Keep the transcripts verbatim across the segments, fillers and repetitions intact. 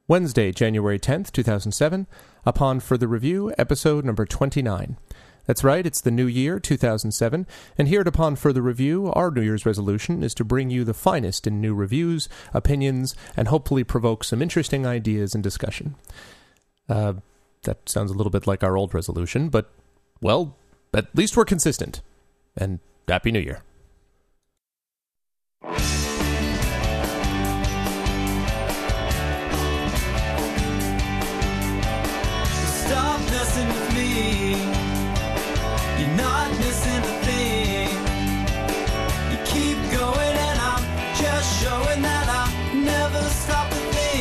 Wednesday, January tenth, two thousand seven, Upon Further Review, episode number twenty-nine. That's right, it's the new year, two thousand seven, and here at Upon Further Review, our New Year's resolution is to bring you the finest in new reviews, opinions, and hopefully provoke some interesting ideas and discussion. Uh, that sounds a little bit like our old resolution, but, well, at least we're consistent. And Happy New Year. Stop messing with me. You're not missing a thing. You keep going and I'm just showing that I never stop to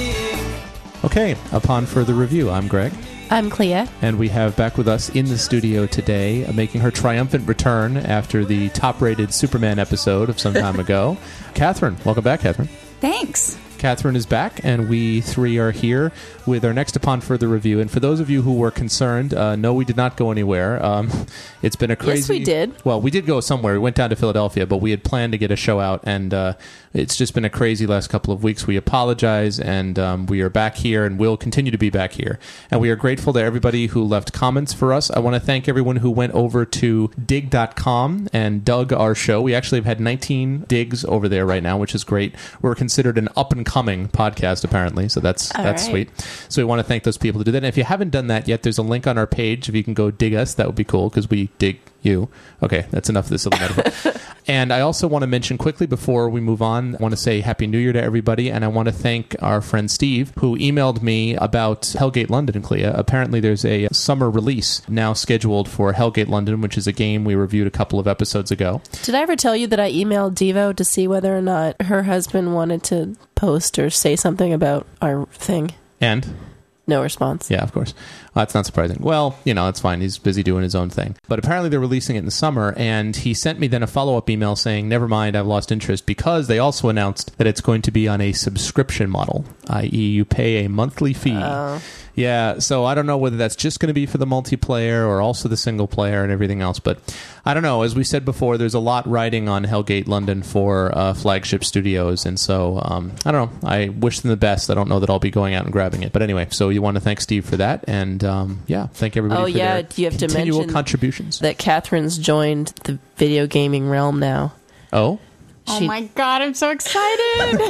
think. Okay, Upon Further Review, I'm Greg. I'm Clea. And we have back with us in the studio today, uh, making her triumphant return after the top-rated Superman episode of some time ago, Catherine. Welcome back, Catherine. Thanks. Catherine is back, and we three are here with our next Upon Further Review. And for those of you who were concerned, uh, no, we did not go anywhere. Um, it's been a crazy... Yes, we did. Well, we did go somewhere. We went down to Philadelphia, but we had planned to get a show out, and uh, it's just been a crazy last couple of weeks. We apologize, and um, we are back here, and will continue to be back here. And we are grateful to everybody who left comments for us. I want to thank everyone who went over to dig dot com and dug our show. We actually have had nineteen digs over there right now, which is great. We're considered an up-and-coming podcast, apparently, so that's All that's right. sweet. So we want to thank those people who did that. And if you haven't done that yet, there's a link on our page. If you can go dig us, that would be cool, because we dig you. Okay, that's enough of this silly metaphor. And I also want to mention quickly before we move on, I want to say Happy New Year to everybody, and I want to thank our friend Steve, who emailed me about Hellgate London and Clea. Apparently there's a summer release now scheduled for Hellgate London, which is a game we reviewed a couple of episodes ago. Did I ever tell you that I emailed Devo to see whether or not her husband wanted to post or say something about our thing? And? No response. Yeah, of course. Well, that's not surprising. Well, you know, it's fine. He's busy doing his own thing. But apparently they're releasing it in the summer, and he sent me then a follow-up email saying, never mind, I've lost interest, because they also announced that it's going to be on a subscription model, that is you pay a monthly fee. Oh. Yeah, so I don't know whether that's just going to be for the multiplayer or also the single player and everything else, but I don't know. As we said before, there's a lot riding on Hellgate London for uh, Flagship Studios, and so um, I don't know. I wish them the best. I don't know that I'll be going out and grabbing it. But anyway, so you want to thank Steve for that, and um, yeah, thank everybody Oh, for yeah, their you have to continual mention contributions. That Catherine's joined the video gaming realm now. Oh? Oh She- my god, I'm so excited.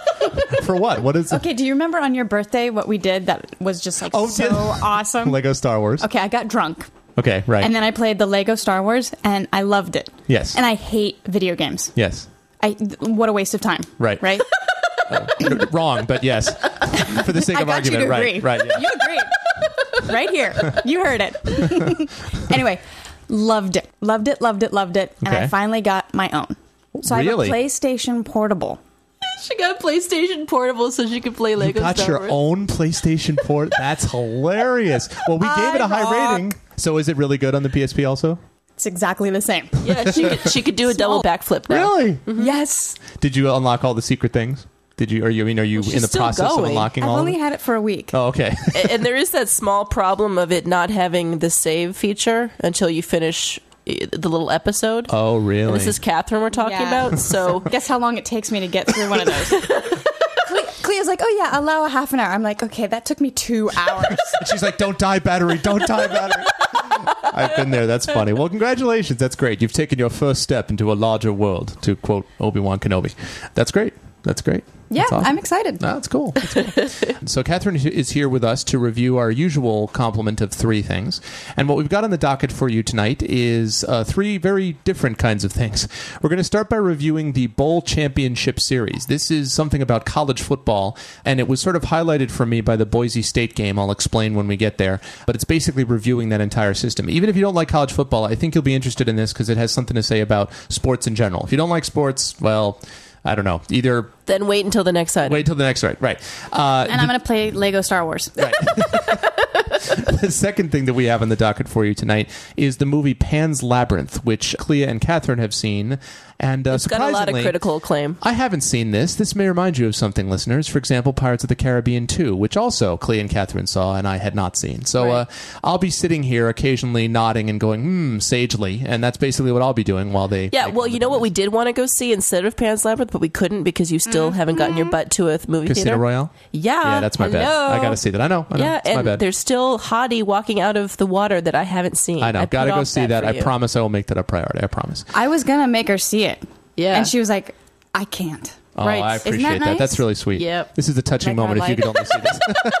For what? What is it? Okay, do you remember on your birthday what we did that was just like Oh, so yeah. awesome? Lego Star Wars. Okay, I got drunk. Okay, right. And then I played the Lego Star Wars and I loved it. Yes. And I hate video games. Yes. I what a waste of time. Right. Right? Uh, wrong, but yes. For the sake I of got argument, you to right. agree. Right. Yeah. You agreed. Right here. You heard it. Anyway, loved it. Loved it, loved it, loved it. And Okay. I finally got my own. So Really? I have a PlayStation Portable. She got PlayStation Portable so she could play You Lego got Star your Wars. own PlayStation port? That's hilarious. Well, we gave it a I high rock. rating. So is it really good on the P S P also? It's exactly the same. Yeah, she could, she could do a double Small. backflip now. Really? Yes. Did you unlock all the secret things? Did you? Are you? I mean, are you Well, she's in the still process of going. unlocking I've all? only of it? had it for a week. Oh, okay. And and there is that small problem of it not having the save feature until you finish uh, the little episode. Oh, really? And this is Catherine we're talking Yeah. about, so... Guess how long it takes me to get through one of those? Cle- Clea's like, oh yeah, allow a half an hour. I'm like, okay, that took me two hours. And she's like, "Don't die, battery! Don't die, battery!" I've been there. That's funny. Well, congratulations. That's great. You've taken your first step into a larger world, to quote Obi-Wan Kenobi. That's great. That's great. Yeah, That's awesome. I'm excited. No, that's cool. That's cool. So Catherine is here with us to review our usual complement of three things. And what we've got on the docket for you tonight is uh, three very different kinds of things. We're going to start by reviewing the Bowl Championship Series. This is something about college football, and it was sort of highlighted for me by the Boise State game. I'll explain when we get there. But it's basically reviewing that entire system. Even if you don't like college football, I think you'll be interested in this because it has something to say about sports in general. If you don't like sports, well... I don't know. Either Then wait until the next item. wait till the next right. Right. Uh, And I'm going to play Lego Star Wars. Right. The second thing that we have on the docket for you tonight is the movie Pan's Labyrinth, which Clea and Catherine have seen. And uh, It's got a lot of surprisingly, critical acclaim. I haven't seen this. This may remind you of something, listeners. For example, Pirates of the Caribbean two, which also Clea and Catherine saw and I had not seen. So Right. uh, I'll be sitting here occasionally nodding and going, hmm, sagely. And that's basically what I'll be doing while they... Yeah, make well, fun you of know what this. we did want to go see instead of Pan's Labyrinth, but we couldn't because you still haven't gotten your butt to a movie Casino theater. Royale? Yeah. Yeah, that's my bad. hello. I got to see that. I know. I know. Yeah, it's my and bad. there's still Hottie walking out of the water that I haven't seen. I know. put Got to go off see that. for I you. promise I will make that a priority. I promise. I was gonna make her see it. Yeah. And she was like, I can't. Oh, Right. I Isn't that appreciate that. nice? That's really sweet. Yep. This is a touching Like our moment if you life. could only see this.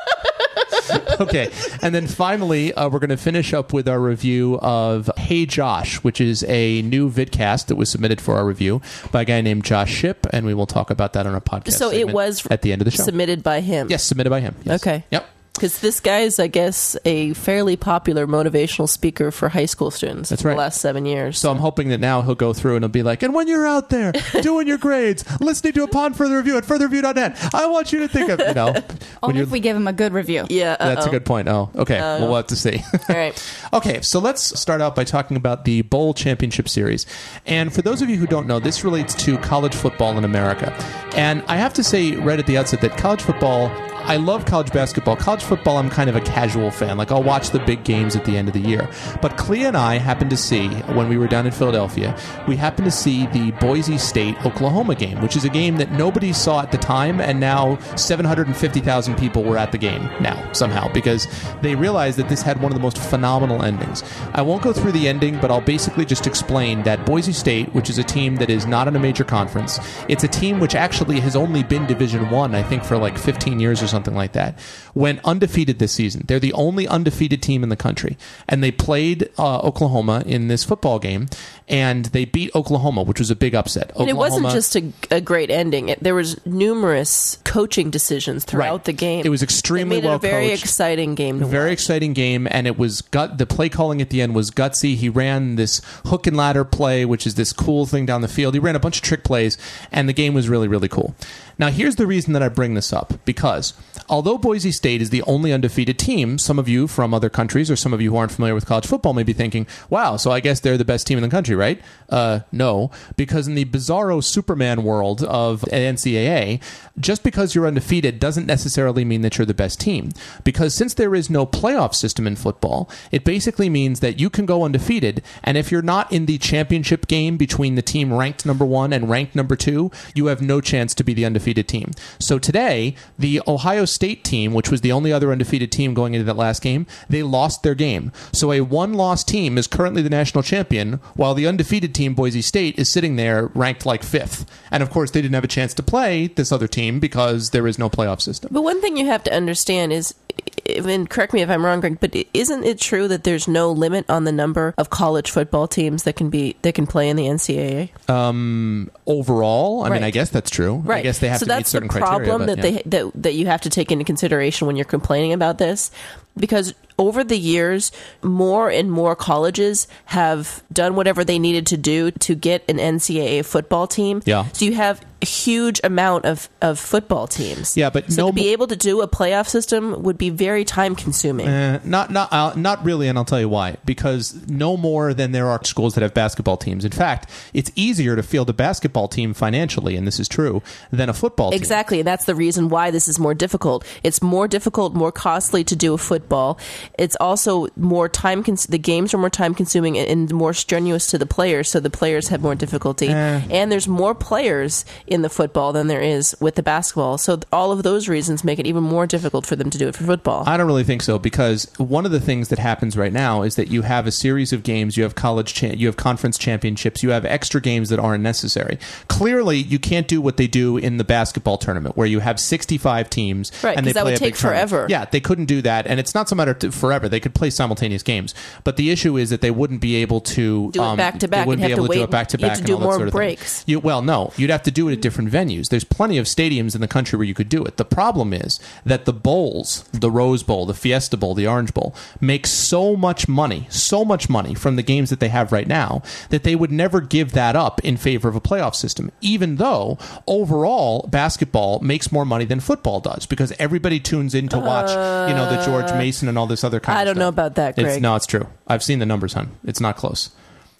Okay. And then finally, uh, we're going to finish up with our review of Hey Josh, which is a new vidcast that was submitted for our review by a guy named Josh Ship, and we will talk about that on our podcast So it segment was at the end of the show. submitted by him. Yes, submitted by him. Yes. Okay. Yep. Because this guy is, I guess, a fairly popular motivational speaker for high school students That's for right. the last seven years. So I'm hoping that now he'll go through and he'll be like, and when you're out there doing your grades, listening to Upon Further Review at further review dot net, I want you to think of, you know, when Only you're... if we give him a good review. yeah, uh-oh. That's a good point. Oh, okay. Uh, well, we'll have to see. All right. Okay, so let's start out by talking about the Bowl Championship Series. And for those of you who don't know, this relates to college football in America. And I have to say right at the outset that college football, I love college basketball. College football, I'm kind of a casual fan. Like, I'll watch the big games at the end of the year. But Clea and I happened to see, when we were down in Philadelphia, we happened to see the Boise State-Oklahoma game, which is a game that nobody saw at the time, and now seven hundred fifty thousand people were at the game now, somehow, because they realized that this had one of the most phenomenal endings. I won't go through the ending, but I'll basically just explain that Boise State, which is a team that is not in a major conference, it's a team which actually has only been Division One, I think, for like fifteen years or something like that, went undefeated this season. They're the only undefeated team in the country. And they played uh, Oklahoma in this football game, and they beat Oklahoma, which was a big upset. And it wasn't Oklahoma- just a, a great ending. It, there was numerous coaching decisions throughout Right. the game. It was It extremely made it well a very coached. exciting game to Very watch. exciting game, and it was gut. The play calling at the end was gutsy. He ran this hook and ladder play, which is this cool thing down the field. He ran a bunch of trick plays, and the game was really, really cool. Now, here's the reason that I bring this up, because although Boise State is the only undefeated team, some of you from other countries or some of you who aren't familiar with college football may be thinking, wow, so I guess they're the best team in the country, right? Uh, no, because in the bizarro Superman world of N C double A, just because you're undefeated doesn't necessarily mean that you're the best team. Because since there is no playoff system in football, it basically means that you can go undefeated, and if you're not in the championship game between the team ranked number one and ranked number two, you have no chance to be the undefeated team. So today, the Ohio State team, which was the only other undefeated team going into that last game, they lost their game. So a one-loss team is currently the national champion, while the undefeated team, Boise State, is sitting there ranked like fifth. And of course, they didn't have a chance to play this other team because there is no playoff system. But one thing you have to understand is, and correct me if I'm wrong, Greg, but isn't it true that there's no limit on the number of college football teams that can be that can play in the N C double A? Um, overall, I mean, Right. I guess that's true. Right. I guess they have so to meet that's certain the criteria. problem but, that yeah. they that, that you have to take into consideration when you're complaining about this, because over the years, more and more colleges have done whatever they needed to do to get an N C double A football team. Yeah. So you have a huge amount of, of football teams. Yeah, but so no to be mo- able to do a playoff system would be very time consuming. Uh, not not uh, not really, and I'll tell you why. Because no more than there are schools that have basketball teams. In fact, it's easier to field a basketball team financially, and this is true, than a football team. Exactly, and that's the reason why this is more difficult. It's more difficult, more costly to do a football. It's also more time. Cons- the games are more time consuming and, and more strenuous to the players, so the players have more difficulty. Eh. And there's more players in the football than there is with the basketball. So th- all of those reasons make it even more difficult for them to do it for football. I don't really think so, because one of the things that happens right now is that you have a series of games, you have college, cha- you have conference championships, you have extra games that aren't necessary. Clearly, you can't do what they do in the basketball tournament, where you have sixty-five teams, Right, and they 'cause that play would a big take tournament. forever. Yeah, they couldn't do that, and it's not so matter of forever. They could play simultaneous games, but the issue is that they wouldn't be able to Do it um, back to back. They wouldn't You'd be have to able to do wait. it back to You have back to and do all that more sort of thing. breaks. You, well, no, you'd have to do it at different venues. There's plenty of stadiums in the country where you could do it. The problem is that the bowls, the Rose Bowl, the Fiesta Bowl, the Orange Bowl, make so much money, so much money from the games that they have right now, that they would never give that up in favor of a playoff system, even though overall basketball makes more money than football does, because everybody tunes in to watch, you know, the George Mason and all this other kind I of don't stuff. know about that, It's, Greg. no, it's true. I've seen the numbers, hon. It's not close.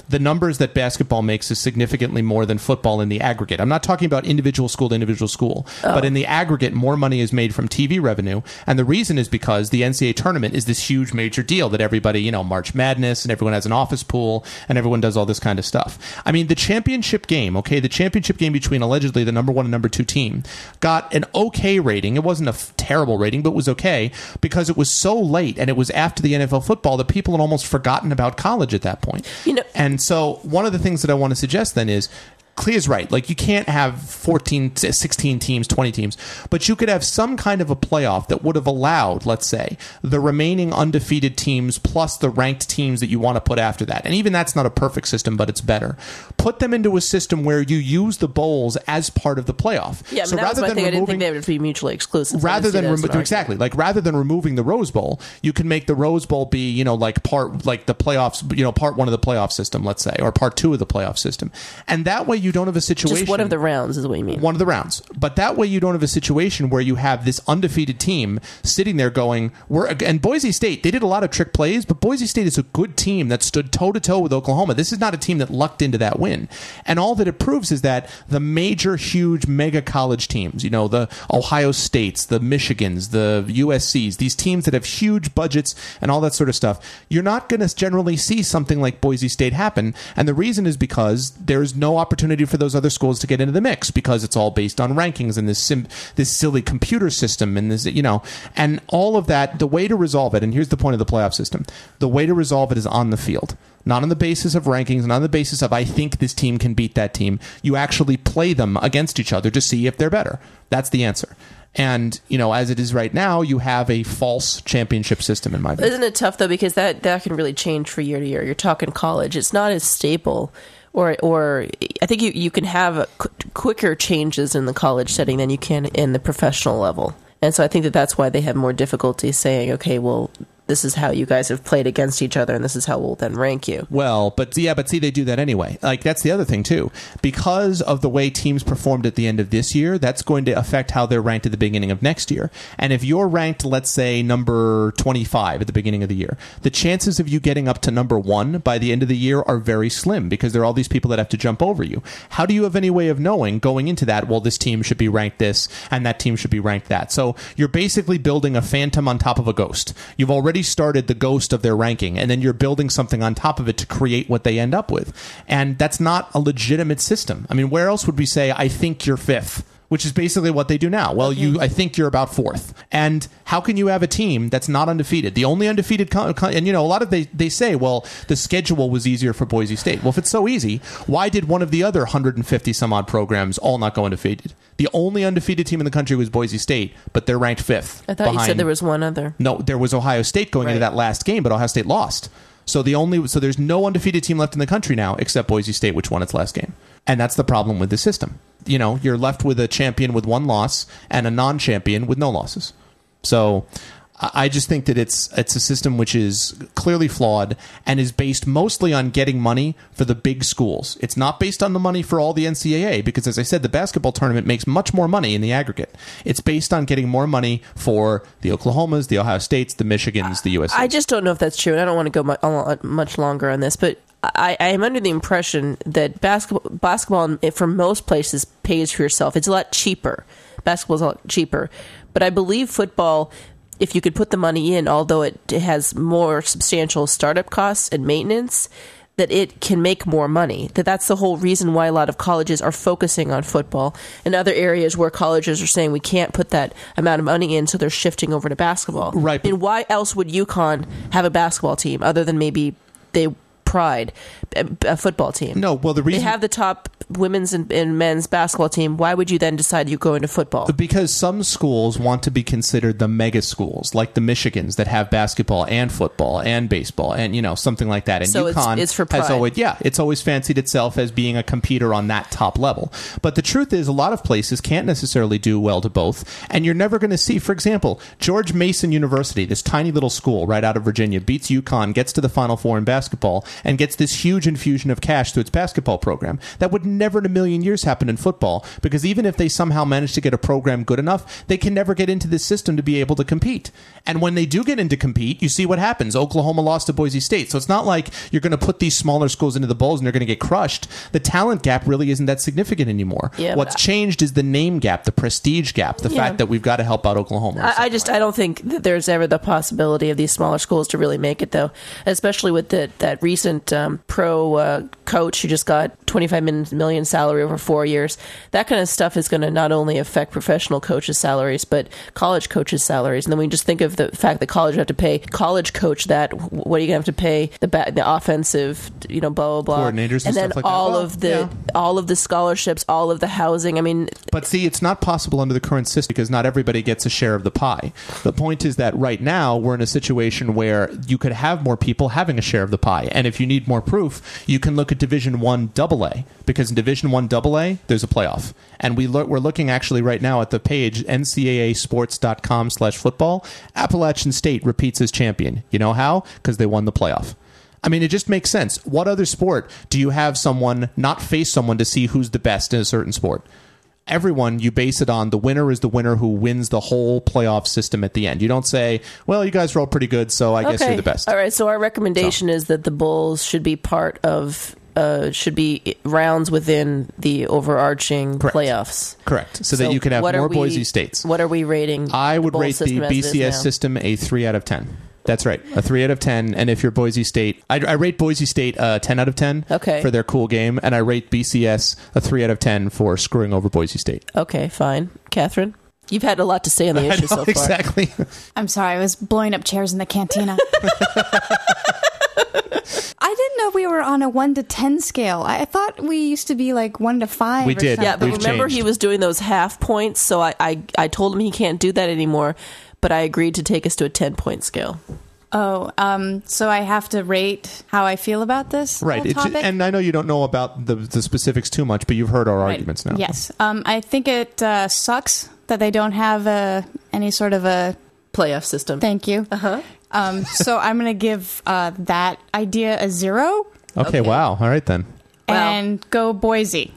the numbers that basketball makes is significantly more than football in the aggregate. I'm not talking about individual school to individual school, oh. but in the aggregate, more money is made from T V revenue. And the reason is because the N C double A tournament is this huge major deal that everybody, you know, March Madness, and everyone has an office pool, and everyone does all this kind of stuff. I mean, the championship game, okay, the championship game between allegedly the number one and number two team got an okay rating. It wasn't a f- terrible rating, but it was okay because it was so late and it was after the N F L football that people had almost forgotten about college at that point. You know, and so one of the things that I want to suggest then is, Clea's right. Like, you can't have fourteen, sixteen teams, twenty teams, but you could have some kind of a playoff that would have allowed, let's say, the remaining undefeated teams plus the ranked teams that you want to put after that. And even that's not a perfect system, but it's better. Put them into a system where you use the bowls as part of the playoff. Yeah, I mean, so that rather was my than thing. removing, I didn't think they would be mutually exclusive. Rather than remo- remo- exactly, like rather than removing the Rose Bowl, you can make the Rose Bowl be, you know, like part like the playoffs, you know, part one of the playoff system, let's say, or part two of the playoff system, and that way you don't have a situation. Just one of the rounds is what you mean. One of the rounds. But that way you don't have a situation where you have this undefeated team sitting there going, we're, and Boise State, they did a lot of trick plays, but Boise State is a good team that stood toe-to-toe with Oklahoma. This is not a team that lucked into that win. And all that it proves is that the major, huge, mega college teams, you know, the Ohio States, the Michigans, the U S Cs, these teams that have huge budgets and all that sort of stuff, you're not going to generally see something like Boise State happen. And the reason is because there's no opportunity for those other schools to get into the mix because it's all based on rankings and this sim- this silly computer system and this, you know, and all of that. The way to resolve it, and here's the point of the playoff system, the way to resolve it is on the field. Not on the basis of rankings, not on the basis of I think this team can beat that team. You actually play them against each other to see if they're better. That's the answer. And, you know, as it is right now, you have a false championship system in my view. Isn't it tough, though, because that, that can really change from year to year. You're talking college. It's not as stable. Or, or I think you, you can have qu- quicker changes in the college setting than you can in the professional level. And so I think that that's why they have more difficulty saying, okay, well, this is how you guys have played against each other, and this is how we'll then rank you. Well, but yeah, but see, they do that anyway. Like, that's the other thing, too. Because of the way teams performed at the end of this year, that's going to affect how they're ranked at the beginning of next year. And if you're ranked, let's say, number twenty-five at the beginning of the year, the chances of you getting up to number one by the end of the year are very slim because there are all these people that have to jump over you. How do you have any way of knowing going into that, well, this team should be ranked this, and that team should be ranked that? So you're basically building a phantom on top of a ghost. You've already started the ghost of their ranking, and then you're building something on top of it to create what they end up with. And that's not a legitimate system. I mean, where else would we say, I think you're fifth? Which is basically what they do now. Well, okay. you, I think you're about fourth. And how can you have a team that's not undefeated? The only undefeated, con- con- and you know, a lot of they, they say, well, the schedule was easier for Boise State. Well, if it's so easy, why did one of the other one hundred fifty some odd programs all not go undefeated? The only undefeated team in the country was Boise State, but they're ranked fifth. I thought behind, you said there was one other. No, there was Ohio State going right. into that last game, but Ohio State lost. So the only so there's no undefeated team left in the country now except Boise State, which won its last game. And that's the problem with the system. You know, you're left with a champion with one loss and a non-champion with no losses. So I just think that it's it's a system which is clearly flawed and is based mostly on getting money for the big schools. It's not based on the money for all the N C double A because, as I said, the basketball tournament makes much more money in the aggregate. It's based on getting more money for the Oklahomas, the Ohio States, the Michigans, the U S C. I just don't know if that's true, and I don't want to go mu- much longer on this, but I, I am under the impression that basketball, basketball for most places pays for yourself. It's a lot cheaper. Basketball is a lot cheaper. But I believe football, if you could put the money in, although it has more substantial startup costs and maintenance, that it can make more money. That that's the whole reason why a lot of colleges are focusing on football. In other areas where colleges are saying we can't put that amount of money in, so they're shifting over to basketball. Right. And why else would UConn have a basketball team other than maybe they Pride, a, a football team? No, well, the reason they have the top women's and, and men's basketball team. Why would you then decide you go into football? Because some schools want to be considered the mega schools, like the Michigans that have basketball and football and baseball and, you know, something like that. And so UConn it's, it's for pride. has always, yeah, it's always fancied itself as being a competitor on that top level. But the truth is, a lot of places can't necessarily do well to both, and you're never going to see, for example, George Mason University, this tiny little school right out of Virginia, beats UConn, gets to the Final Four in basketball, and gets this huge infusion of cash through its basketball program. That would never in a million years happen in football, because even if they somehow manage to get a program good enough, they can never get into this system to be able to compete. And when they do get into compete, you see what happens. Oklahoma lost to Boise State. So it's not like you're going to put these smaller schools into the bowls and they're going to get crushed. The talent gap really isn't that significant anymore. Yeah, What's changed is the name gap, the prestige gap, the Yeah. fact that we've got to help out Oklahoma. I, I just I don't think that there's ever the possibility of these smaller schools to really make it, though, especially with the, that recent um, pro uh, coach who just got twenty-five million salary over four years. That kind of stuff is going to not only affect professional coaches' salaries, but college coaches' salaries. And then we just think of the fact that college have to pay college coach that. What are you going to have to pay the ba- the offensive, you know, blah blah blah, coordinators and, and then stuff like all that. Well, of the yeah. all of the scholarships, all of the housing. I mean, But see, it's not possible under the current system because not everybody gets a share of the pie. The point is that right now we're in a situation where you could have more people having a share of the pie. And if you need more proof, you can look at Division One Double A, because in Division One Double A, there's a playoff. And we lo- we're looking actually right now at the page, N C A A sports dot com slash football. Appalachian State repeats as champion. You know how? Because they won the playoff. I mean, it just makes sense. What other sport do you have someone not face someone to see who's the best in a certain sport? Everyone, you base it on the winner is the winner who wins the whole playoff system at the end. You don't say, well, you guys are all pretty good, so I guess you're the best. All right, so our recommendation so. is that the Bulls should be part of, uh, should be rounds within the overarching Correct. playoffs. Correct. So, so that you can have more we, Boise States. What are we rating? I would the rate the B C S system a three out of ten. That's right, a three out of ten. And if you're Boise State, I, I rate Boise State a ten out of ten okay. for their cool game, and I rate B C S a three out of ten for screwing over Boise State. Okay, fine. Catherine, you've had a lot to say on the issue so far. Exactly. I'm sorry, I was blowing up chairs in the cantina. I didn't know we were on a one to ten scale. I thought we used to be like one to five. We or did. something. Yeah, but We've remember changed. he was doing those half points, so I, I, I told him he can't do that anymore, but I agreed to take us to a ten-point scale. Oh, um, so I have to rate how I feel about this Right. whole It, topic? and I know you don't know about the, the specifics too much, but you've heard our Right. arguments now. Yes. Um, I think it uh, sucks that they don't have uh, any sort of a... Playoff system. Thank you. Uh-huh. Um, so I'm going to give uh, that idea a zero. Okay, Okay. wow. All right, then. Wow. And go Boise.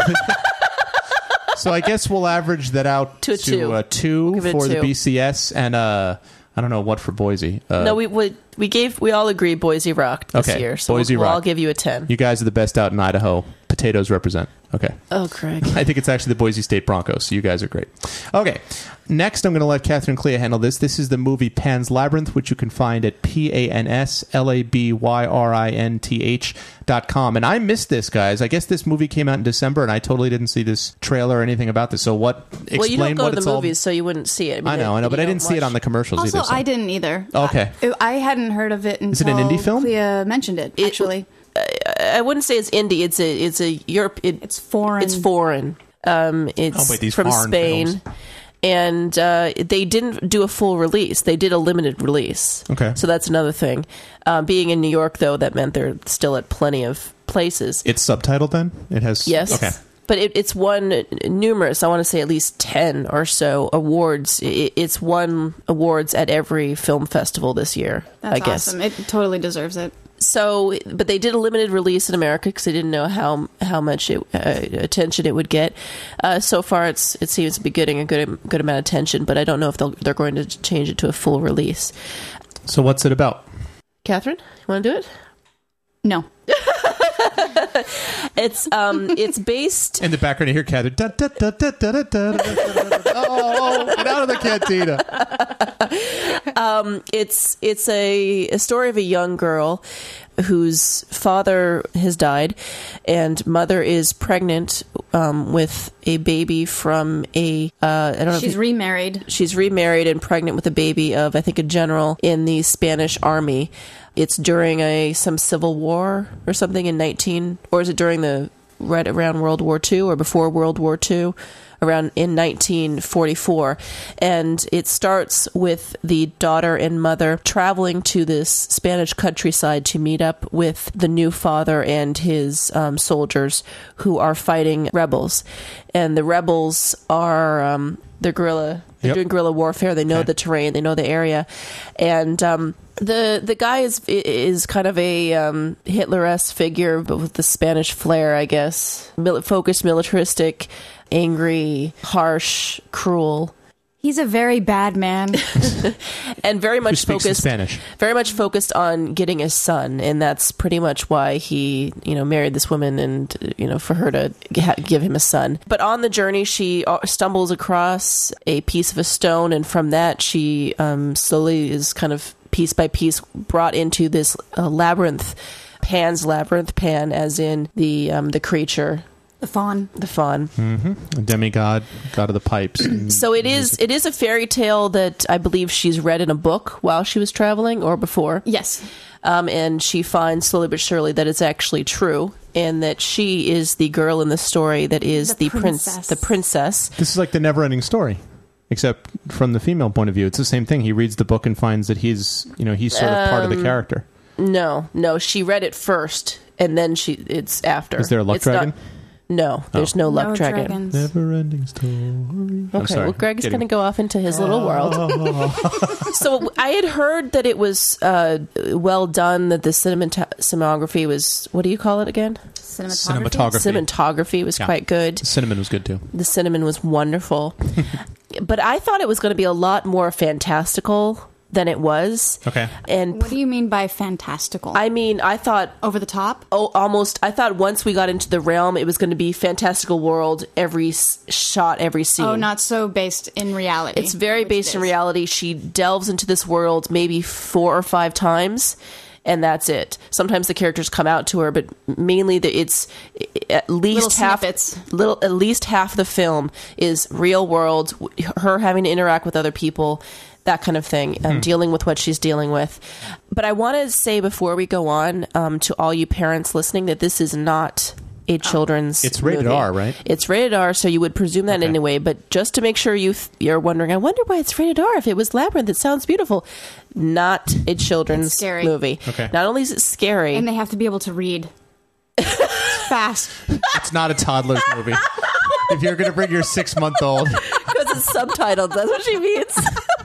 So I guess we'll average that out To a two. a two We'll give it a for the two. B C S and uh, I don't know what for Boise. Uh, No, we would we gave we all agree Boise rocked this Okay, year, so Boise we'll, we'll all rocked. give you a ten. You guys are the best out in Idaho. Potatoes represent. Okay. Oh, Craig. I think it's actually the Boise State Broncos, so you guys are great. Okay. Next, I'm going to let Catherine Clea handle this. This is the movie Pan's Labyrinth, which you can find at P A N S L A B Y R I N T H dot com. And I missed this, guys. I guess this movie came out in December, and I totally didn't see this trailer or anything about this. So what, explain Well, you don't go what to it's the all... movies, so you wouldn't see it. I know, I know, but I you didn't don't see it watch- on the commercials Also, either. so- I didn't either. Okay. I, I hadn't heard of it until it an indie film? Clea mentioned it, It- actually. I wouldn't say it's indie. It's a it's a Europe. It, It's foreign. It's foreign. Um, it's Oh, wait, these from foreign Spain, films. and uh, they didn't do a full release. They did a limited release. Okay. So that's another thing. Uh, being in New York, though, that meant they're still at plenty of places. It's subtitled then? It has... Yes. Okay. But it, it's won numerous, I want to say at least ten or so awards. It, it's won awards at every film festival this year, That's I guess. awesome. It totally deserves it. So, but they did a limited release in America because they didn't know how how much it, uh, attention it would get. Uh, so far, it's it seems to be getting a good good amount of attention, but I don't know if they'll, they're going to change it to a full release. So what's it about? Catherine, you want to do it? No. It's um, it's based. In the background, you hear Catherine. Da, da, da, da, da, da, da, da, da. Oh, get out of the cantina. Um, it's it's a, a story of a young girl whose father has died, and mother is pregnant um, with a baby from a uh, I don't know. She's if you- remarried. she's remarried and pregnant with a baby of, I think, a general in the Spanish army. It's during a some civil war or something in nineteen, or is it during the right around World War Two or before World War Two, around in nineteen forty-four, and it starts with the daughter and mother traveling to this Spanish countryside to meet up with the new father and his um, soldiers who are fighting rebels, and the rebels are um, they're guerrilla. They're Yep. doing guerrilla warfare. They know Okay. the terrain. They know the area, and um, The the guy is is kind of a um, Hitler-esque figure, but with the Spanish flair, I guess. Mil- focused, militaristic, angry, harsh, cruel. He's a very bad man. And very Who much speaks in focused Spanish. very much focused on getting a son, and that's pretty much why he, you know, married this woman, and you know, for her to g- give him a son. But on the journey, she uh, stumbles across a piece of a stone, and from that, she um, slowly is kind of piece by piece brought into this uh, labyrinth, Pan's labyrinth. Pan, as in the um, the creature. The fawn. The fawn. Mm-hmm. A demigod, god of the pipes. and So it is. music. It is a fairy tale that I believe she's read in a book while she was traveling or before. Yes. Um, and she finds slowly but surely that it's actually true, and that she is the girl in the story that is The the, prince, princess. the princess. This is like the never-ending story, except from the female point of view. It's the same thing. He reads the book and finds that he's, you know, he's sort of part of the character. No, no, she read it first, and then she. It's after. Is there a luck It's not- dragon? no, there's no luck no dragon. dragons. Never-ending story. I'm Okay, sorry. well, Greg's Kidding. going to go off into his little world. So I had heard that it was uh, well done, that the cinemat- cinematography was, what do you call it again? Cinematography. Cinematography. Cinematography was Yeah. quite good. Cinnamon was good too. The cinnamon was wonderful. But I thought it was going to be a lot more fantastical than it was. Okay. And What do you mean by fantastical? I mean, I thought Over the top? oh, almost. I thought once we got into the realm, it was going to be fantastical world. Every s- shot, every scene. Oh, not so based in reality. It's very which based it in is. reality. She delves into this world maybe four or five times, and that's it. Sometimes the characters come out to her, but mainly the, it's at least Little half snippets. little at least half the film is real world, her having to interact with other people, that kind of thing, um, dealing with what she's dealing with. But I want to say before we go on, um, to all you parents listening, that this is not a children's It's rated movie. R, right? It's rated R, so you would presume that Okay. anyway. But just to make sure you th- you're wondering, I wonder why it's rated R. If it was Labyrinth, it sounds beautiful. Not a children's It's scary. movie. Okay. Not only is it scary, And they have to be able to read. Fast. It's not a toddler's movie. If you're going to bring your six-month-old, because it's subtitled. That's what she means.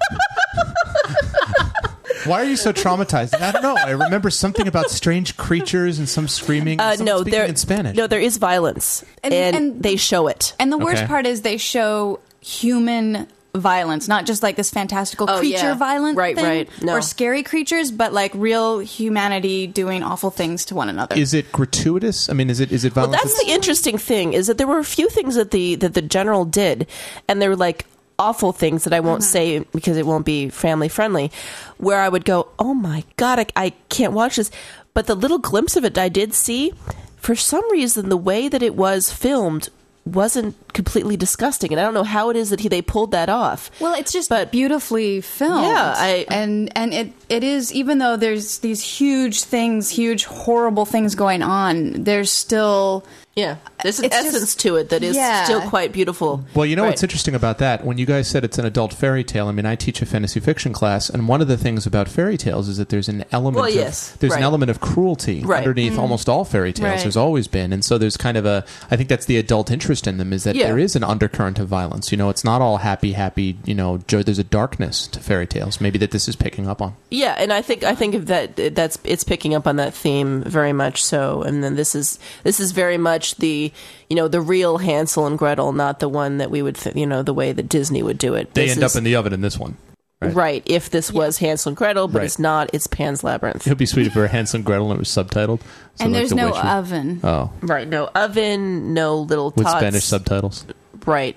why are you so traumatized? I don't know. I remember something about strange creatures and some screaming. Uh, someone no, speaking there. in Spanish. No, there is violence, and, And- and- they show it. And the worst Okay. part is they show human violence, not just like this fantastical Oh, creature yeah. violent Right, thing, right. No. or scary creatures, but like real humanity doing awful things to one another. Is it gratuitous? I mean, is it is it Well, violence? that's the interesting thing, is that there were a few things that the that the general did, and they were like awful things that I won't say because it won't be family friendly, where I would go, oh my god, I, I can't watch this. But the little glimpse of it I did see, for some reason, the way that it was filmed wasn't completely disgusting, and I don't know how it is that he, they pulled that off. Well, it's just But- beautifully filmed. Yeah, I- and and it it is, even though there's these huge things, huge horrible things going on, there's still Yeah, there's an It's just- essence to it that is yeah. still quite beautiful. Well, you know Right. what's interesting about that? When you guys said it's an adult fairy tale, I mean, I teach a fantasy fiction class, and one of the things about fairy tales is that there's an element Well, of yes, there's an right. element of cruelty Right. underneath almost all fairy tales. Right. There's always been, and so there's kind of a I think that's the adult interest in them, is that Yeah. there is an undercurrent of violence. You know, it's not all happy, happy. You know, joy. There's a darkness to fairy tales. Maybe that this is picking up on. Yeah, and I think I think of that that's it's picking up on that theme very much so. And then this is this is very much the you know the real Hansel and Gretel, not the one that we would th- you know the way that Disney would do it. They This end is- up in the oven in this one. right. right. If this was Hansel and Gretel, but Right. it's not. It's Pan's Labyrinth. It would be sweet if it were Hansel and Gretel and it was subtitled. So and like there's the no witch would- oven. Oh, Right. No oven. No little with tots. Spanish subtitles. Right.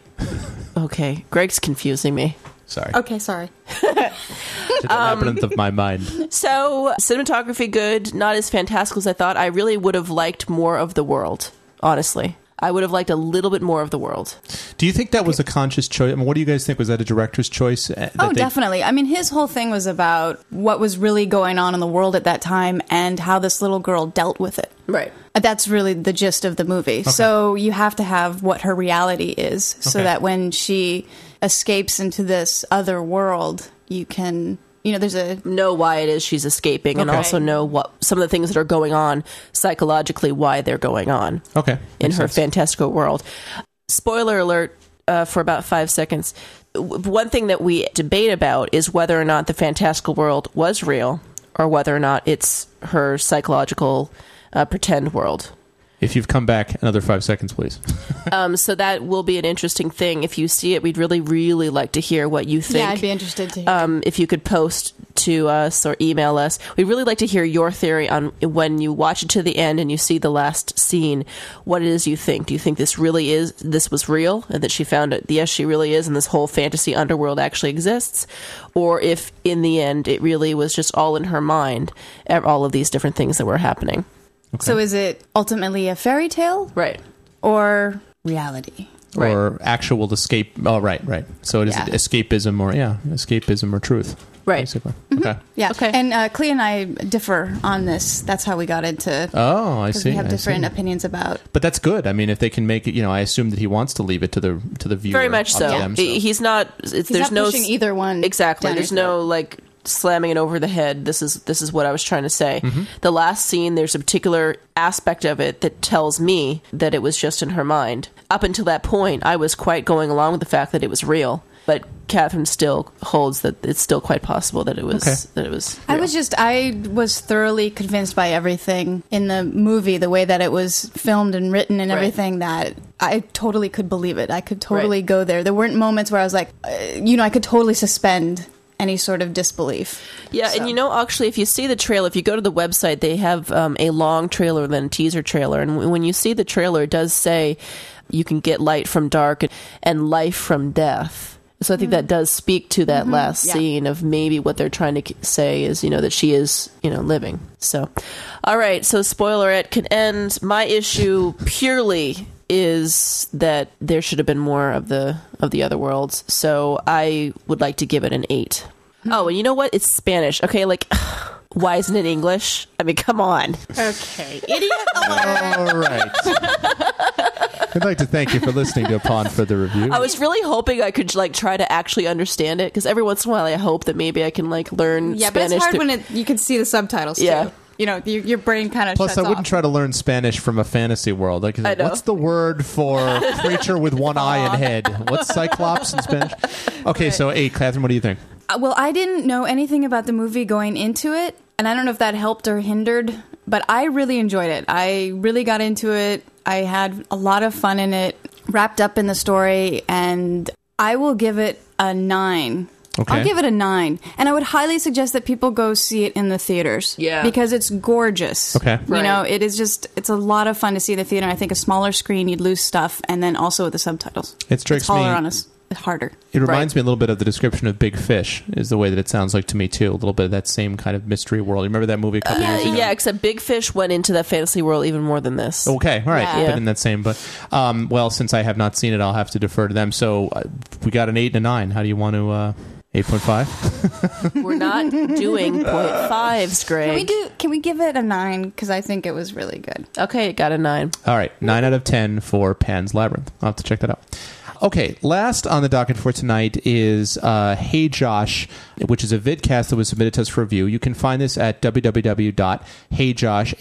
Okay. Greg's confusing me. Sorry, Okay, sorry. to the labyrinth of my mind. So cinematography good, not as fantastical as I thought. I really would have liked more of the world. Honestly, I would have liked a little bit more of the world. Do you think that was a conscious choice? I mean, what do you guys think? Was that a director's choice? uh, that Oh, they- definitely. I mean, his whole thing was about what was really going on in the world at that time and how this little girl dealt with it. Right. That's really the gist of the movie. So you have to have what her reality is, so Okay. that when she escapes into this other world, you can, you know, there's a Know why it is she's escaping, and Okay. also know what some of the things that are going on psychologically, why they're going on Okay, in makes her sense. fantastical world. Spoiler alert uh, for about five seconds. W- One thing that we debate about is whether or not the fantastical world was real or whether or not it's her psychological uh, pretend world. If you've come back, another five seconds, please. um, so that will be an interesting thing. If you see it, we'd really, really like to hear what you think. Yeah, I'd be interested to hear. Um, if you could post to us or email us. We'd really like to hear your theory on when you watch it to the end and you see the last scene, what it is you think. Do you think this really is, this was real, and that she found it, yes, she really is, and this whole fantasy underworld actually exists? Or if, in the end, it really was just all in her mind, all of these different things that were happening. Okay. So is it ultimately a fairy tale? Right. Or reality? Right. Or actual escape. Oh, right, right. So it is Yeah. escapism or, yeah, escapism or truth. Right. Basically. Mm-hmm. Okay. Yeah. Okay. And uh, Clea and I differ on this. That's how we got into... Oh, I Because see. we have I different see. opinions about... But that's good. I mean, if they can make it, you know, I assume that he wants to leave it to the to the viewer. Very much up so. to them, He- He's not. It's, He's there's not no pushing either one exactly. down There's her no throat. like slamming it over the head. This is this is what I was trying to say. Mm-hmm. The last scene, there's a particular aspect of it that tells me that it was just in her mind. Up until that point, I was quite going along with the fact that it was real. But Catherine still holds that it's still quite possible that it was Okay. that it was. I real. was just, I was thoroughly convinced by everything in the movie, the way that it was filmed and written and Right. everything, that I totally could believe it. I could totally Right. go there. There weren't moments where I was like, uh, you know, I could totally suspend any sort of disbelief. Yeah, So- and you know, actually, if you see the trailer, if you go to the website, they have um, a long trailer and then a teaser trailer. And w- when you see the trailer, it does say you can get light from dark and, and life from death. So I think that does speak to that last yeah. scene of maybe what they're trying to k- say is, you know, that she is, you know, living. So, all right. So spoilerette can end. My issue purely is that there should have been more of the of the other worlds. So I would like to give it an eight. Oh, and you know what? It's Spanish. Okay, like, why isn't it English? I mean, come on. Okay, idiot. All right. I'd like to thank you for listening to Upon Further Review. I was really hoping I could like try to actually understand it, because every once in a while I hope that maybe I can like learn Yeah, but Spanish. it's hard through- when it, you can see the subtitles, too. Yeah. You know, your, your brain kind of Plus, shuts I wouldn't off. try to learn Spanish from a fantasy world. Like, I know. what's the word for creature with one eye and head? What's cyclops in Spanish? Okay, so, hey, Catherine, what do you think? Uh, Well, I didn't know anything about the movie going into it, and I don't know if that helped or hindered, but I really enjoyed it. I really got into it. I had a lot of fun in it, wrapped up in the story, and I will give it a nine. Okay. I'll give it a nine. And I would highly suggest that people go see it in the theaters. Yeah. Because it's gorgeous. Okay. You Right. know, it is just, it's a lot of fun to see in the theater. I think a smaller screen, you'd lose stuff, and then also with the subtitles. It strikes it's taller me- on us. Harder. It reminds me a little bit of the description of Big Fish, is the way that it sounds like to me, too. A little bit of that same kind of mystery world. You remember that movie a couple years ago? yeah, except Big Fish went into that fantasy world even more than this. Okay, all right, Yeah. but in that same, but um, well, since I have not seen it, I'll have to defer to them. So uh, we got an eight and a nine. How do you want to? Uh, eight point five. We're not doing point fives, Greg. Can we do? Can we give it a nine? Because I think it was really good. Okay, got a nine. All right, nine out of ten for Pan's Labyrinth. I'll have to check that out. Okay, last on the docket for tonight is uh, Hey Josh, which is a vidcast that was submitted to us for review. You can find this at w w w dot hey josh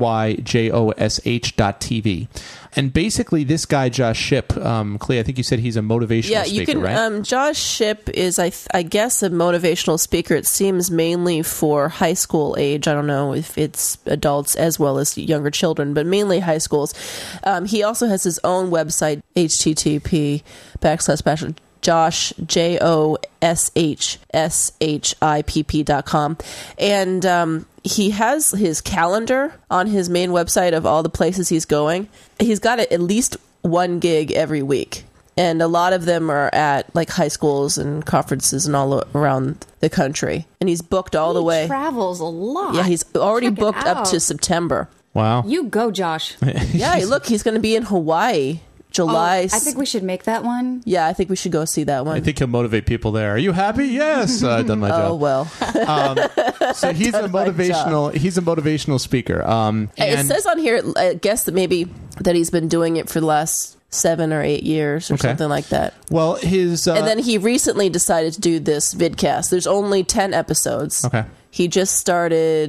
dot t v. And basically, this guy, Josh Shipp, um, Clea, I think you said he's a motivational Yeah, speaker, you can. right? Um, Josh Shipp is, I, th- I guess, a motivational speaker. It seems mainly for high school age. I don't know if it's adults as well as younger children, but mainly high schools. Um, he also has his own website, H T T P backslash backslash Josh, J O S H S H I P P dot com. And um, he has his calendar on his main website of all the places he's going. He's got at least one gig every week. And a lot of them are at like high schools and conferences and all around the country. And he's booked all the He way. travels a lot. Yeah, he's already Check it booked up out. to September. Wow. You go, Josh. Yeah, look, he's going to be in Hawaii, July. Oh, I think we should make that one. Yeah, I think we should go see that one. I think he'll motivate people there. Are you happy? Yes, uh, I've done my Oh job. well. Um, so he's a Done my motivational. He's a motivational speaker. Um, It and says on here, I guess that maybe that he's been doing it for the last seven or eight years or Okay. something like that. well, his uh, And then he recently decided to do this vidcast. There's only ten episodes. okay. He just started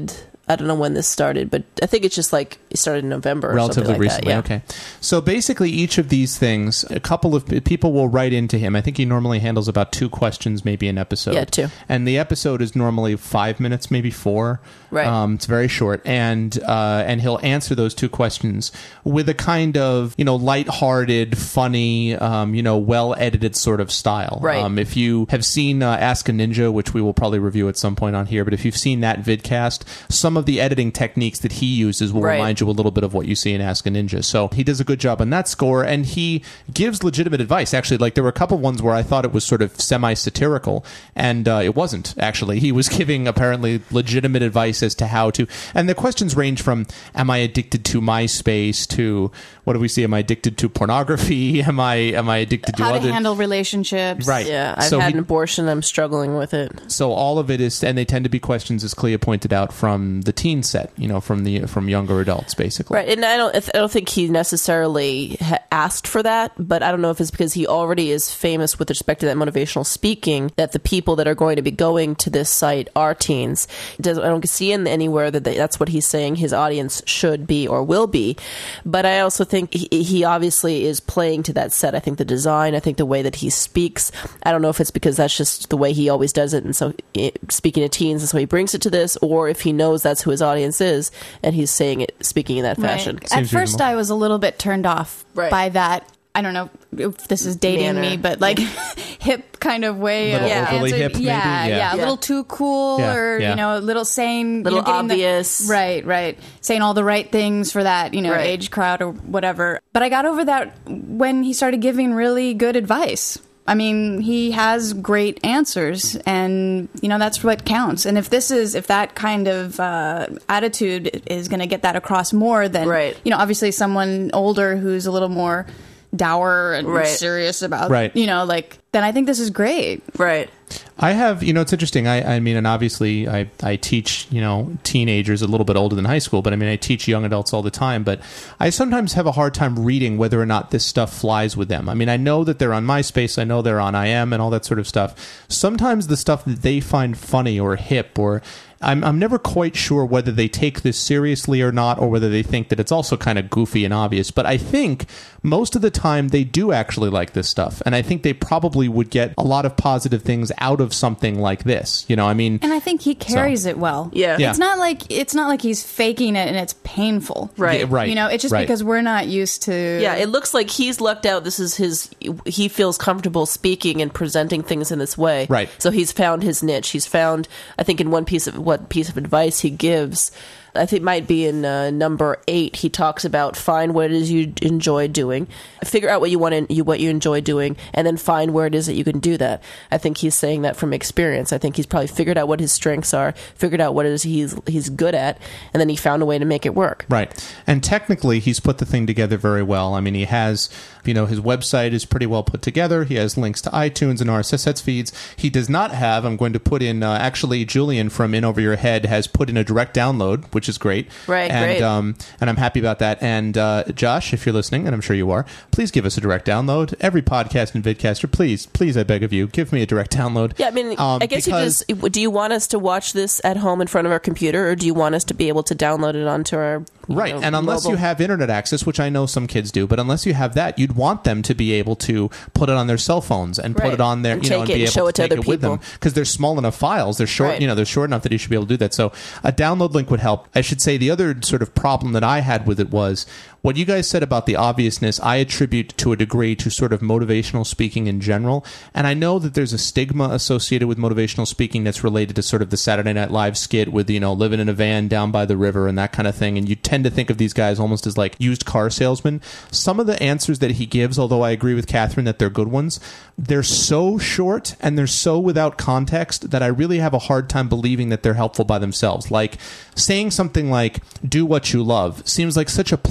I don't know when this started, but I think it's just like it started in November or relatively something like recently. that. Yeah. Okay, so basically, each of these things, a couple of people will write into him. I think he normally handles about two questions, maybe an episode. Yeah, two. And the episode is normally five minutes, maybe four. Right. Um, it's very short, and uh, and he'll answer those two questions with a kind of, you know, lighthearted, funny, um, you know, well edited sort of style. Right. Um, if you have seen uh, Ask a Ninja, which we will probably review at some point on here, but if you've seen that vidcast, some of the editing techniques that he uses will Right. remind you a little bit of what you see in Ask a Ninja. So he does a good job on that score, and he gives legitimate advice. Actually, like there were a couple ones where I thought it was sort of semi-satirical, and uh, it wasn't, actually. He was giving apparently legitimate advice as to how to, and the questions range from, am I addicted to MySpace, to, what do we see, am I addicted to pornography, am I am I addicted to How other... to handle relationships. Right. Yeah, I've So had he- an abortion. I'm struggling with it. So all of it is, and they tend to be questions, as Clea pointed out, from the teen set, you know, from the from younger adults, basically. Right, and I don't, I don't think he necessarily ha- asked for that, but I don't know if it's because he already is famous with respect to that motivational speaking, that the people that are going to be going to this site are teens. Does, I don't see in anywhere that they, that's what he's saying his audience should be or will be, but I also think he, he obviously is playing to that set. I think the design, I think the way that he speaks, I don't know if it's because that's just the way he always does it, and so it, speaking to teens, and so he brings it to this, or if he knows that's who his audience is, and he's saying it, speaking in that fashion. Right. At Seems first, reasonable. I was a little bit turned off Right. by that. I don't know if this is dating Manner. me, but like hip kind of way Little of overly answering- hip, maybe? yeah, Yeah. yeah, a Yeah. little too cool, Yeah, or yeah. you know, a little saying, Little you know, getting the- obvious. right, right, saying all the right things for that, you know, Right. age crowd or whatever. But I got over that when he started giving really good advice. I mean, he has great answers, and you know that's what counts. And if this is, if that kind of uh, attitude is going to get that across more, then Right. you know, obviously someone older who's a little more dour and Right. serious about, Right. you know, like, then I think this is great. Right. I have, you know, it's interesting. I, I mean, and obviously I, I teach, you know, teenagers a little bit older than high school, but I mean, I teach young adults all the time, but I sometimes have a hard time reading whether or not this stuff flies with them. I mean, I know that they're on MySpace, I know they're on I M and all that sort of stuff. Sometimes the stuff that they find funny or hip, or I'm, I'm never quite sure whether they take this seriously or not, or whether they think that it's also kind of goofy and obvious. But I think most of the time they do actually like this stuff. And I think they probably would get a lot of positive things out of something like this. You know, I mean... And I think he carries it well. Yeah. Yeah. It's not like it's not like he's faking it and it's painful. Right. Yeah, right. You know, it's just right. because we're not used to. Yeah, it looks like he's lucked out. This is his, he feels comfortable speaking and presenting things in this way. Right. So he's found his niche. He's found, I think in one piece of, what piece of advice he gives, I think it might be in uh, number eight, he talks about find what it is you enjoy doing, figure out what you want to, you, what you enjoy doing, and then find where it is that you can do that. I think he's saying that from experience. I think he's probably figured out what his strengths are, figured out what it is he's, he's good at, and then he found a way to make it work. Right. And technically, he's put the thing together very well. I mean, he has, you know, his website is pretty well put together. He has links to iTunes and R S S feeds. He does not have, I'm going to put in, uh, actually, Julian from In Over Your Head has put in a direct download, which is great. Right, and, great. Um, and I'm happy about that. And uh, Josh, if you're listening, and I'm sure you are, please give us a direct download. Every podcast and vidcaster, please, please, I beg of you, give me a direct download. Yeah, I mean, Um, I guess because- you just, do you want us to watch this at home in front of our computer, or do you want us to be able to download it onto our you Right, know, and unless mobile? you have internet access, which I know some kids do, but unless you have that, you'd want them to be able to put it on their cell phones and put Right. it on their, And you know, take and it be and able show to it to take other it with them people. because they're small enough files. They're short, Right. you know, they're short enough that you should be able to do that. So a download link would help. I should say the other sort of problem that I had with it was what you guys said about the obviousness. I attribute to a degree to sort of motivational speaking in general, and I know that there's a stigma associated with motivational speaking that's related to sort of the Saturday Night Live skit with, you know, living in a van down by the river and that kind of thing, and you tend to think of these guys almost as like used car salesmen. Some of the answers that he gives, although I agree with Catherine that they're good ones, they're so short and they're so without context that I really have a hard time believing that they're helpful by themselves. Like saying something like, do what you love, seems like such a platitude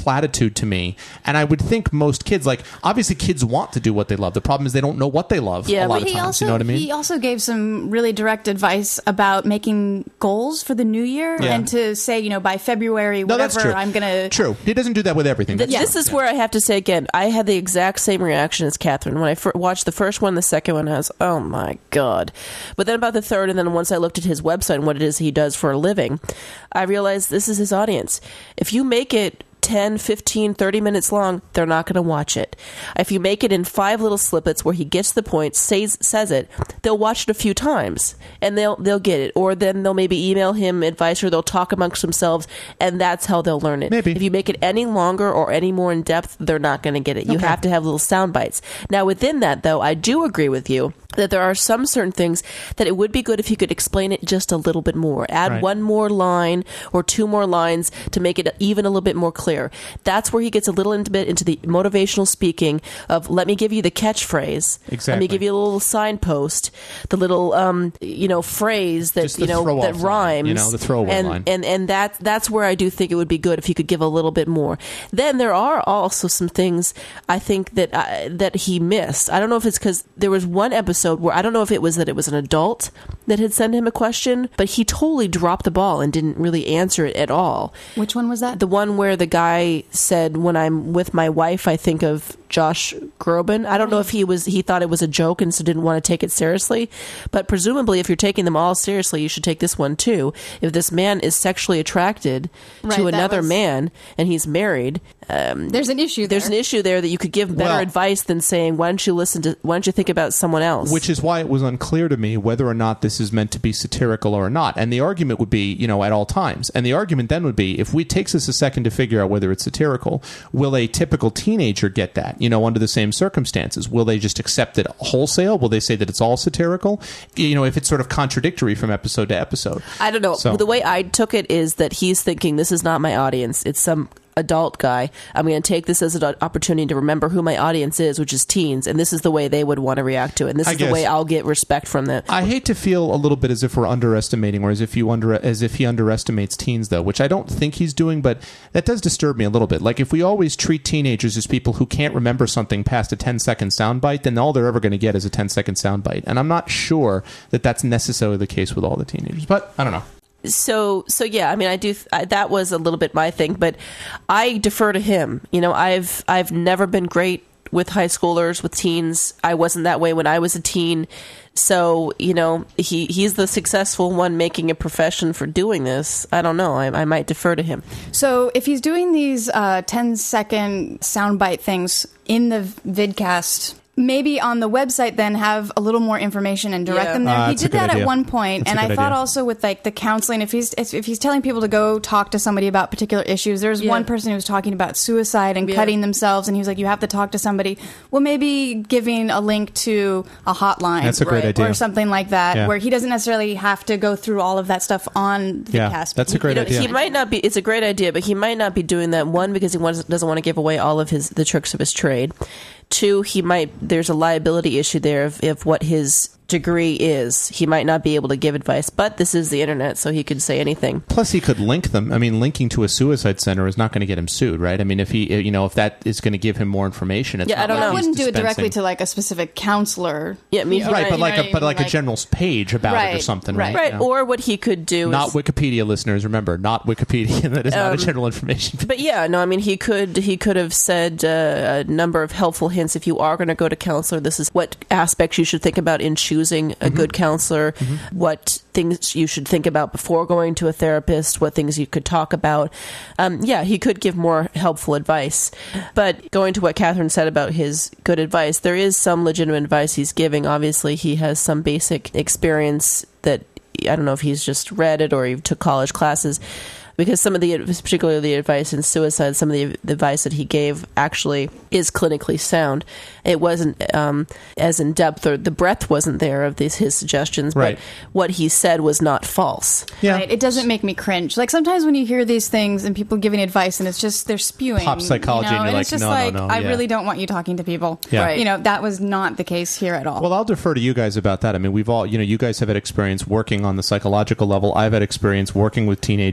attitude to me. And I would think most kids, like, obviously kids want to do what they love. The problem is they don't know what they love Yeah, a lot but of He times. also, you know what I mean? he also gave some really direct advice about making goals for the new year Yeah. and to say, you know, by February, No, that's whatever, true. I'm going to... True. He doesn't do that with everything. Th- That's This true. is where I have to say again, I had the exact same reaction as Catherine. When I fir- watched the first one, the second one, I was, oh my God. But then about the third, and then once I looked at his website and what it is he does for a living, I realized this is his audience. If you make it ten, fifteen, thirty minutes long, they're not going to watch it. If you make it in five little snippets where he gets the point, says says it, they'll watch it a few times and they'll they'll get it. Or then they'll maybe email him advice or they'll talk amongst themselves and that's how they'll learn it. Maybe. If you make it any longer or any more in depth, they're not going to get it. You Okay. have to have little sound bites. Now within that though, I do agree with you that there are some certain things that it would be good if you could explain it just a little bit more. Add Right. one more line or two more lines to make it even a little bit more clear. That's where he gets a little into bit into the motivational speaking of let me give you the catchphrase. Let Exactly. me give you a little signpost, the little um, you know phrase that Just the you know throw-off that line, rhymes. you know, the throwaway and, line. And and that that's where I do think it would be good if you could give a little bit more. Then there are also some things I think that uh, that he missed. I don't know if it's because there was one episode where I don't know if it was that it was an adult that had sent him a question, but he totally dropped the ball and didn't really answer it at all. Which one was that? The one where the guy said, "When I'm with my wife, I think of Josh Groban." I don't know if he was he thought it was a joke and so didn't want to take it seriously, but presumably, if you're taking them all seriously, you should take this one too. If this man is sexually attracted Right, to that another was- man and he's married, um, There's an issue there. there's an issue there that you could give better Well- advice than saying, "Why don't you listen to? Why don't you think about someone else?" Which is why it was unclear to me whether or not this is meant to be satirical or not. And the argument would be, you know, at all times. And the argument then would be, if it takes us a second to figure out whether it's satirical, will a typical teenager get that, you know, under the same circumstances? Will they just accept it wholesale? Will they say that it's all satirical? You know, if it's sort of contradictory from episode to episode. I don't know. So- The way I took it is that he's thinking, this is not my audience. It's some adult guy. I'm going to take this as an opportunity to remember who my audience is, which is teens, and this is the way they would want to react to it. And this I is the guess- way I'll get respect from them. I hate to feel a little bit as if we're underestimating, or as if you under as if he underestimates teens, though, which I don't think he's doing. But that does disturb me a little bit. Like, if we always treat teenagers as people who can't remember something past a ten second soundbite, then all they're ever going to get is a ten second soundbite. And I'm not sure that that's necessarily the case with all the teenagers. But I don't know. So, so yeah, I mean, I do. I, that was a little bit my thing, but I defer to him. You know, I've I've never been great with high schoolers, with teens. I wasn't that way when I was a teen. So, you know, he he's the successful one making a profession for doing this. I don't know. I, I might defer to him. So if he's doing these uh, ten second soundbite things in the vidcast, maybe on the website then have a little more information and direct Yeah. them there. Uh, he that's a did good that idea. at one point, That's a and I good thought idea. also with like the counseling, if he's if he's telling people to go talk to somebody about particular issues, there's Yeah. one person who was talking about suicide and Yeah. cutting themselves, and he was like, you have to talk to somebody. Well, maybe giving a link to a hotline, That's a great right, idea. or something like that, Yeah. where he doesn't necessarily have to go through all of that stuff on the Yeah, cast. that's a great You know, idea. He might not be. It's a great idea, but he might not be doing that. One, because he wants, doesn't want to give away all of his the tricks of his trade. Two, he might. There's a liability issue there of, of what his degree is. He might not be able to give advice, but this is the internet, so he could say anything. Plus, he could link them. I mean, linking to a suicide center is not going to get him sued, right? I mean, if he, you know, if that is going to give him more information, it's Yeah, not I don't like know. I he's wouldn't do it directly dispensing- to like a specific counselor. Yeah, I mean, he right, might- but like you know a what but I like, mean? a general page about it or Right, something, right. right? right. You know? Or what he could do Not is, Wikipedia, listeners. Remember, not Wikipedia. That is not a Um, general information. But yeah, no, I mean, he could he could have said uh, a number of helpful hints. If you are going to go to counselor, this is what aspects you should think about in choosing a good counselor. What things you should think about before going to a therapist. What things you could talk about. Um, yeah, he could give more helpful advice. But going to what Catherine said about his good advice, there is some legitimate advice he's giving. Obviously, he has some basic experience that I don't know if he's just read it or he took college classes. Because some of the, particularly the advice in suicide, some of the, the advice that he gave actually is clinically sound. It wasn't um, as in depth, or the breadth wasn't there of these his suggestions, Right. but what he said was not false. Yeah. Right. It doesn't make me cringe. Like sometimes when you hear these things and people giving advice and it's just they're spewing Pop psychology you know, and you're it's like, just no, no, like no, I yeah. really don't want you talking to people. Yeah. Right. You know, that was not the case here at all. Well, I'll defer to you guys about that. I mean, we've all, you know, you guys have had experience working on the psychological level. I've had experience working with teenagers,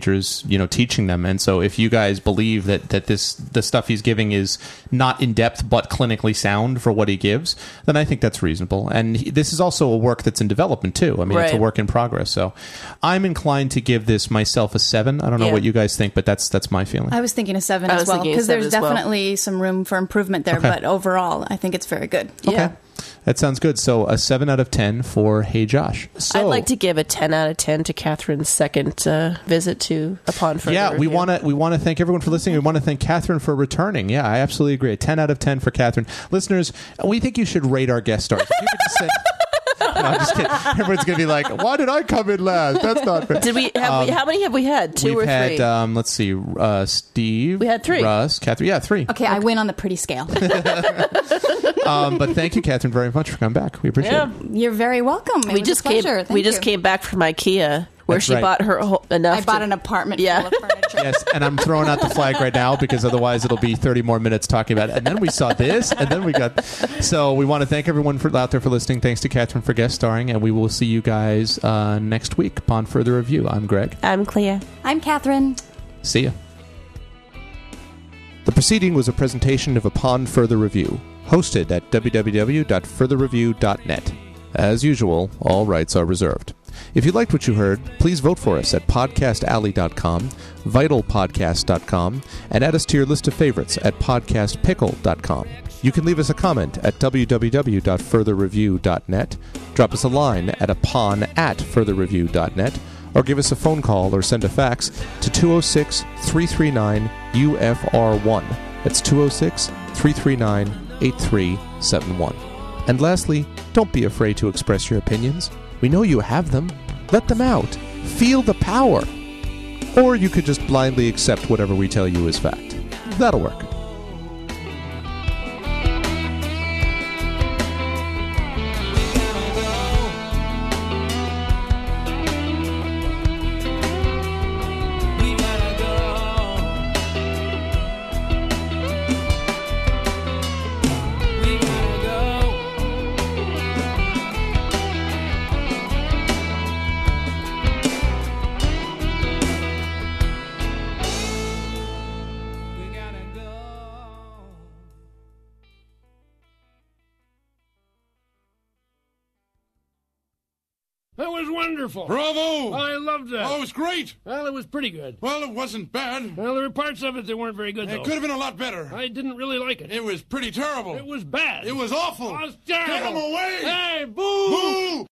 you know, teaching them. And so if you guys believe that, that this the stuff he's giving is not in-depth but clinically sound for what he gives, then I think that's reasonable. And he, this is also a work that's in development, too. I mean, Right. it's a work in progress. So I'm inclined to give this myself a seven. I don't know Yeah. what you guys think, but that's that's my feeling. I was thinking a seven I as was well thinking a because seven there's as well. definitely some room for improvement there. Okay. But overall, I think it's very good. Yeah. Okay. That sounds good. So a seven out of ten for Hey Josh. So, I'd like to give a ten out of ten to Catherine's second uh, visit to Upon Further Yeah, we Review. want to we want to thank everyone for listening. We want to thank Catherine for returning. Yeah, I absolutely agree. A ten out of ten for Catherine. Listeners, we think you should rate our guest stars. If you could just send- no, I'm just kidding. Everyone's going to be like, why did I come in last? That's not fair. Did we have? we, how many have we had? Two We've or had, three? um, let's see, uh, Steve. We had three. Russ, Catherine. Yeah, three. Okay, I win on the pretty scale. Um, but thank you, Catherine, very much for coming back. We appreciate Yeah. it. You're very welcome. It we was just a pleasure. came. Thank We just you. came back from IKEA, where That's she right. bought her whole, enough. I bought to, an apartment Yeah. full of furniture. Yes, and I'm throwing out the flag right now because otherwise it'll be thirty more minutes talking about it. And then we saw this, and then we got... So we want to thank everyone for, out there for listening. Thanks to Catherine for guest starring, and we will see you guys uh, next week upon further review. I'm Greg. I'm Clea. I'm Catherine. See ya. The proceeding was a presentation of Upon Further Review, hosted at w w w dot further review dot net. As usual, all rights are reserved. If you liked what you heard, please vote for us at podcast alley dot com, vital podcast dot com, and add us to your list of favorites at podcast pickle dot com. You can leave us a comment at w w w dot further review dot net, drop us a line at upon at further review dot net, or give us a phone call or send a fax to two oh six, three three nine, U F R one. That's two oh six, three three nine, eight three seven one. And lastly, don't be afraid to express your opinions. We know you have them. Let them out. Feel the power. Or you could just blindly accept whatever we tell you is fact. That'll work. We gotta go. We gotta go. We gotta go. That was wonderful. Bravo! I loved that. Oh, it was great. Well, it was pretty good. Well, it wasn't bad. Well, there were parts of it that weren't very good, though. It could have been a lot better. I didn't really like it. It was pretty terrible. It was bad. It was awful. It was terrible. Get him away! Hey, boo! Boo!